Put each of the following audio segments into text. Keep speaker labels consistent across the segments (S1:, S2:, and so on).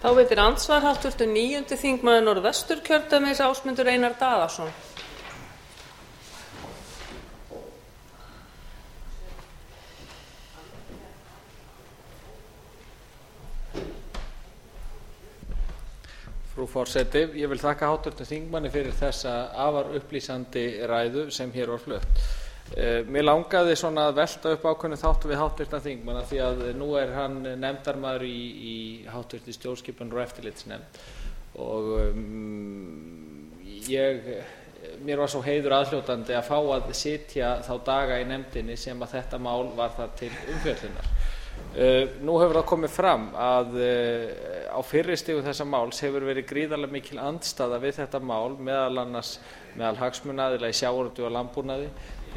S1: Þá veitir andsvar háttvirtur 9. þingmaður Norðvesturkjördæmis Ásmundur Einar Daðason.
S2: Frú forseti, ég vil þakka háttvirtum þingmanni fyrir þessa afar upplýsandi ræðu sem hér var flutt. Mér langaði svona að velta upp ákveðnum þáttum við háttvirtan þingmann af því að nú hann nefndarmaður í háttvirtri stjórnskipunar- og eftirlitsnefnd og mér var svo heiður aðhljótandi að fá að sitja þá daga í nefndinni sem að þetta mál var þar til umfjöllunar. Nú hefur það komið fram að á fyrri stigum þessa máls hefur verið gríðarlega mikil andstaða við þetta mál, meðal annars meðal hagsmunaaðila í sjávarútvegi og landbúnaði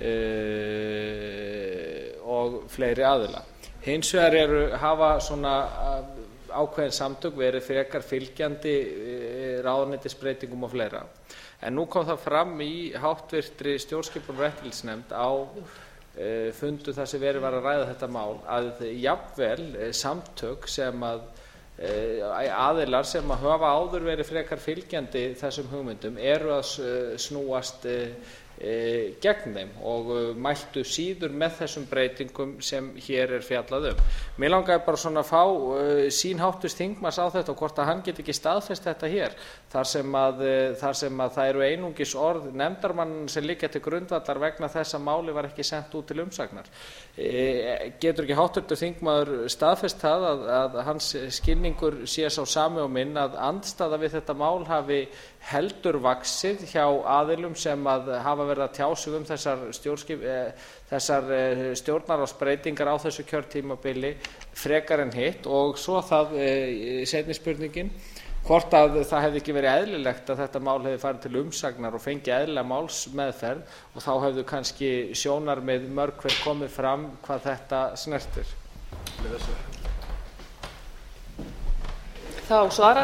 S2: og fleiri aðila. Hins vegar hafa svona ákveðin samtök verið frekar fylgjandi ráðuneytisbreytingum og fleira. En nú kom það fram í háttvirtri stjórnskipunar- og eftirlitsnefnd á fundu þar sem verið var að ræða þetta mál að jafnvel samtök sem að aðilar sem að hafa áður verið frekar fylgjandi þessum hugmyndum eru að snúast gegn þeim og mæltu síður með þessum breytingum sem hér fjallað um. Mér langaði bara svona að fá sín háttvirts þingmanns á þetta og hvort að hann geti ekki staðfest þetta hér þar sem að það eru einungis orð nefndarmann sem liggja til grundvallar vegna þess að máli var ekki sent út til umsagnar. Getur ekki háttvirtur þingmaður staðfest það að hans skilningur sé sá sami og minn að andstaða við þetta mál hafi heldur vaxið hjá aðilum sem að hafa verið að tjá sig um þessar stjórnarráðsbreytingar á þessu kjörtímabili frekar en hitt og svo það seinni spurningin hvort að það hefði ekki verið eðlilegt að þetta mál hefði farið til umsagnar og fengið eðlilega málsmeðferð og þá hefðu kannski sjónarmið mörg hver komið fram hvað þetta snertir.
S1: Þá svarar